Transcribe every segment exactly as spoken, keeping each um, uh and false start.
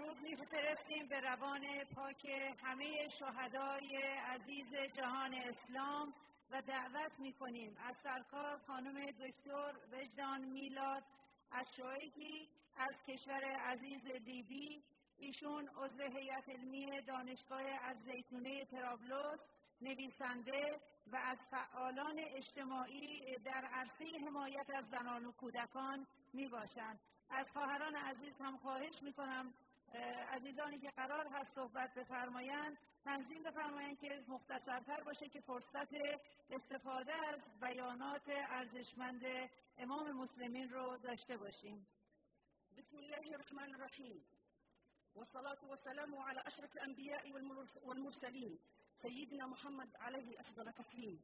درود می‌فرستیم به روان پاک همه شهدای عزیز جهان اسلام و دعوت می‌کنیم از سرکار خانم دکتر وجدان میلاد اشایگی از کشور عزیز لیبی، ایشون عضو هیئت علمی دانشگاه الزیتونه طرابلس، نویسنده و از فعالان اجتماعی در عرصه حمایت از زنان و کودکان میباشند. از خواهران عزیز هم خواهش میکنم عزیزانی که قرار هست صحبت بفرمایند تنظیم بفرمایند که مختصرتر باشه که فرصت استفاده از بیانات ارزشمند امام مسلمین رو داشته باشیم. بسم الله الرحمن الرحیم والصلاة والسلام على أشرف الأنبياء والمرسلين سيدنا محمد عليه أفضل التسليم.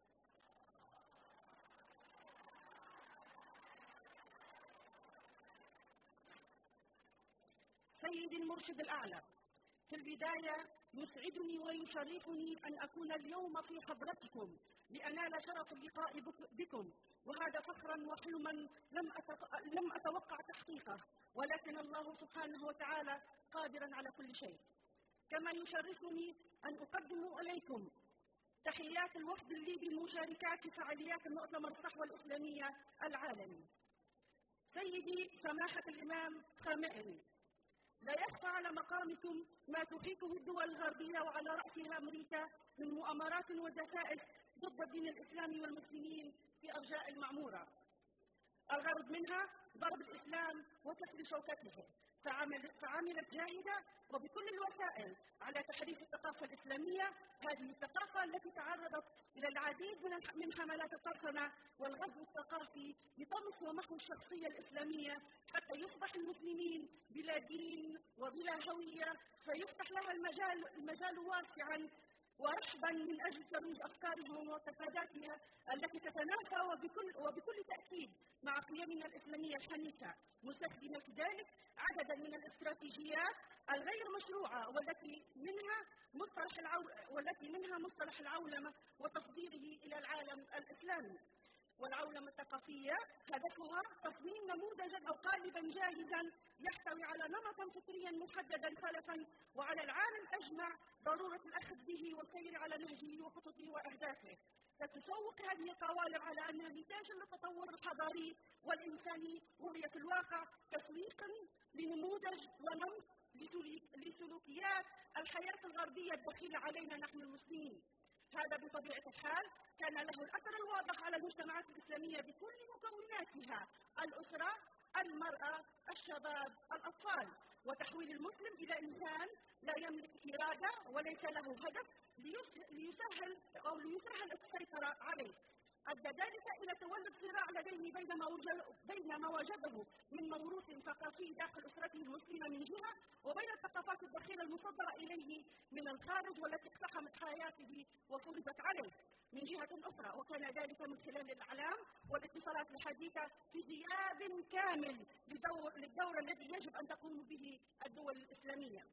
سيدي المرشد الأعلى، في البداية يسعدني ويشرفني أن أكون اليوم في حضرتكم لأنال شرف اللقاء بكم، وهذا فخرا وحلما لم لم أتوقع تحقيقه، ولكن الله سبحانه وتعالى قادر على كل شيء. كما يشرفني أن أقدم إليكم تحيات الوفد الليبي المشاركات في فعاليات المؤتمر الصحوة الإسلامية العالمي. سيدي سماحة الإمام خامئني، لا يخفى على مقامكم ما تحيطه الدول الغربية وعلى رأسها أمريكا من مؤامرات ودسائس ضد الدين الإسلامي والمسلمين في أرجاء المعمورة. الغرض منها ضرب الإسلام وكسر شوكته، فعملت جاهدة وبكل الوسائل على تحريف الثقافة الإسلامية، هذه الثقافة التي تعرضت إلى العديد من حملات القرصنة والغزو الثقافي لطمس ومحو الشخصية الإسلامية حتى يصبح المسلمين بلا دين وبلا هوية، فيفتح لها المجال, المجال واسعا ورحبا من أجل ترويج أفكارهم ومعتقداتها التي تتنافى وبكل, وبكل تأكيد مع قيمنا الإسلامية الحنيفة، مستخدمة في ذلك عددا من الاستراتيجيات الغير مشروعة والتي منها مصطلح العول والتي منها مصطلح العولمة وتصديره إلى العالم الإسلامي. والعولمة الثقافية هدفها تصميم نموذجا أو قالبا جاهزا يحتوي على نمطا فكريا محددا سلفا، وعلى العالم أجمع ضرورة الأخذ به والسير على نهجه وخططه وأهدافه. فتسوق هذه القوالب على أنها نتاج للتطور الحضاري والإنساني، وهي في الواقع تسويق لنموذج ونمط لسلوكيات الحياة الغربية الدخيلة علينا نحن المسلمين. هذا بطبيعة الحال كان له الأثر الواضح على المجتمعات الإسلامية بكل مكوناتها: الأسرة، المرأة، الشباب، الأطفال، وتحويل المسلم إلى إنسان لا يملك إرادة وليس له هدف ليسهل أو ليسهل السيطرة عليه. أدى ذلك إلى تولد صراع لديه بين ما بين ما وجده من موروث ثقافي داخل أسرته المسلمة من جهة، وبين الثقافات الدخيلة المصدرة إليه من الخارج والتي اقتحمت حياته وفرضت عليه من جهة أخرى، وكان ذلك من خلال الإعلام والاتصالات الحديثة في غياب كامل لدور, للدور الذي يجب أن تقوم به الدول الإسلامية.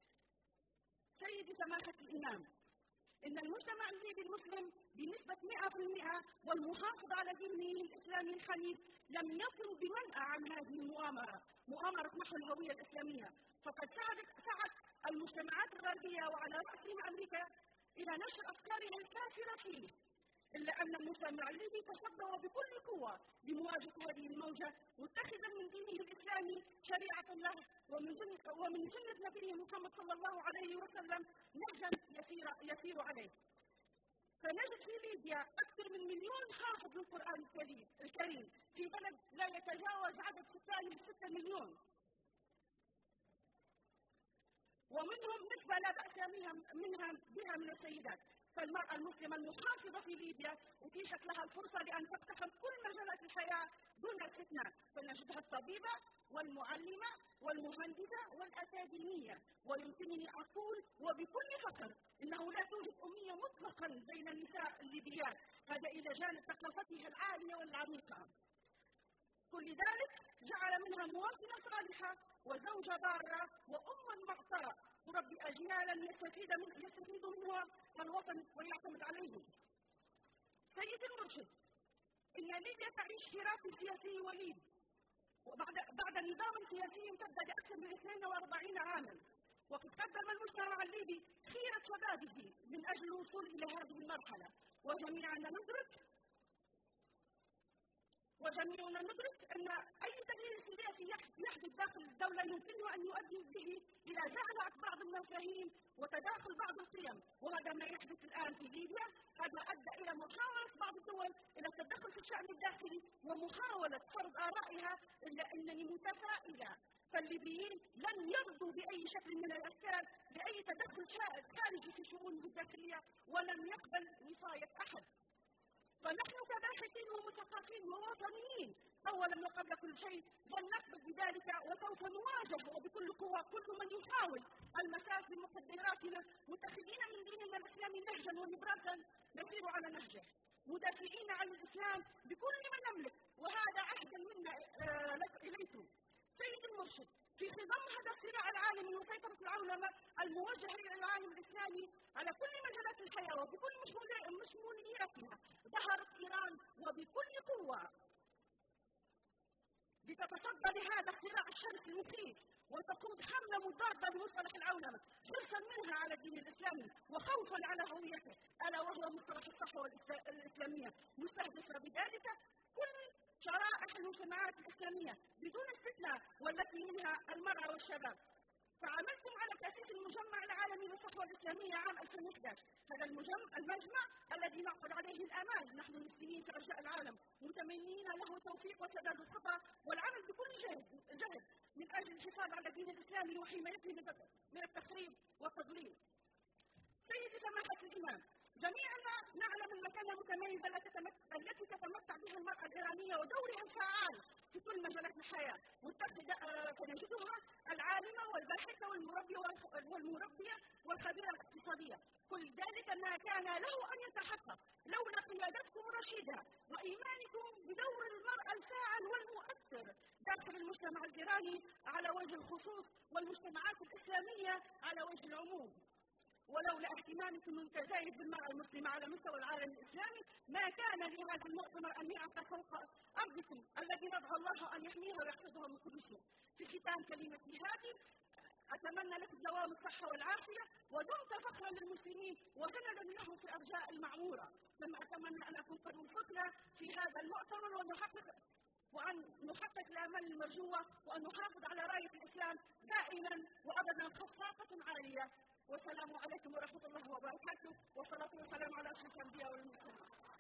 سيدي سماحة الإمام، إن المجتمع الليبي المسلم بنسبة مئة بالمئة والمحافظ على دينه الإسلامي الحنيف لم يكن بمنأى عن هذه المؤامرة، مؤامرة محو الهوية الإسلامية، فقد سعت سعت المجتمعات الغربية وعلى رأسهم أمريكا إلى نشر أفكارها الكافرة فيه، إلا أن المجتمع الليبي تصدى بكل قوة لمواجهة هذه الموجة، متخذا من دينه الإسلامي شريعة له ومن ومن سنة نبيه محمد صلى الله عليه وسلم نهجا يسير يسير عليه. فنجد في ليبيا أكثر من مليون حافظ للقرآن الكريم في بلد لا يتجاوز عدد سكانه ستة مليون، ومنهم نسبة لا بأس منها بها من السيدات. فالمرأة المسلمة المحافظة في ليبيا أتيحت لها الفرصة لأن تقتحم كل مجالات الحياة دون استثناء، فنجدها الطبيبة والمعلمة والمهندسة والأكاديمية، ويمكنني أقول وبكل فخر إنه لا توجد أمية مطلقا بين النساء الليبيات، هذا إلى جانب ثقافتها العالية والعميقة. كل ذلك جعل منها مواطنة صالحة وزوجة بارة وأما معطاء تربي أجيالا يستفيد من يستفيد منها الوطن ويعتمد عليهم. سيدي المرشد، إن ليبيا تعيش حراك سياسي وليد، وبعد بعد نظام سياسي امتد لأكثر من اثنين وأربعين عاما، وقد قدم المجتمع الليبي خيرة شبابه من أجل الوصول إلى هذه المرحلة، وجميعنا ندرك وجميعنا ندرك أن أي تغيير سياسي يحدث داخل الدولة يمكنه أن يؤدي به إلى زعزعة بعض المفاهيم وتداخل بعض القيم، وهذا ما يحدث الآن في ليبيا. هذا أدى إلى محاولة بعض الدول إلى التدخل في الشأن الداخلي ومحاولة فرض آرائها، إلا أنني متفائلة فالليبيين لن يرضوا بأي شكل من الأشكال لأي تدخل خارجي في شؤونهم الداخلية، ولن يقبل وصاية أحد. فنحن كباحثين ومثقفين ووطنيين أولا وقبل كل شيء لن نقبل بذلك، وسوف نواجه وبكل قوة كل من يحاول المساس بمقدراتنا، متخذين من ديننا الإسلامي نهجا ونبراسا نسير على نهجه، مدافعين عن الإسلام بكل ما نملك، وهذا عهد منا آه إليكم. سيد المرشد، في خضم هذا الصراع العالمي وسيطرة العولمة الموجهة إلى العالم الإسلامي على كل مجالات الحياة وبكل مشمولياتها، ظهرت إيران وبكل قوة لتتصدى لهذا الصراع الشرس المخيف وتقود حملة مضادة لمصطلح العولمة، حرصا منها على الدين الإسلامي وخوفا على هويته، ألا وهو مصطلح الصحوة الإسلامية، مستهدفة بذلك كل شرائح المجتمعات الإسلامية بدون استثناء، والتي منها المرأة والشباب. فعملتم على تأسيس المجمع العالمي للصحوة الإسلامية عام ألفين وإحدى عشر، هذا المجمع, المجمع الذي نعقد عليه الآمال نحن المسلمين في أرجاء العالم، متمنين له التوفيق وسداد الخطى والعمل بكل جهد جهد من أجل الحفاظ على الدين الإسلامي وحمايته من التخريب والتضليل. سيدي سماحة الإمام، جميعنا نعلم المكانة المتميزة التي تتمتع بها المرأة الإيرانية ودورها الفعال في كل مجالات الحياة، فنجدها العالمة والباحثة والمربية والمربية والخبيرة الاقتصادية. كل ذلك ما كان له أن يتحقق لولا قيادتكم الرشيدة وإيمانكم بدور المرأة الفاعل والمؤثر داخل المجتمع الإيراني على وجه الخصوص والمجتمعات الإسلامية على وجه العموم. ولولا اهتمامكم المتزايد بالمرأة المسلمة على مستوى العالم الإسلامي ما كان لهذا المؤتمر أن يعقد فوق أرضكم الذي ندعو الله أن يحميها ويحفظها من كل سوء. في ختام كلمتي هذه أتمنى لكم دوام الصحة والعافية، ودمت فخرا للمسلمين وسندا لهم في أرجاء المعمورة. ثم أتمنى أن أكون قد وفقنا في هذا المؤتمر ونحقق وأن نحقق الآمال المرجوة وأن نحافظ على راية الإسلام دائما وأبدا خفاقة عالية. والسلام عليكم ورحمة الله وبركاته، والصلاة والسلام على أشرف الأنبياء والمرسلين.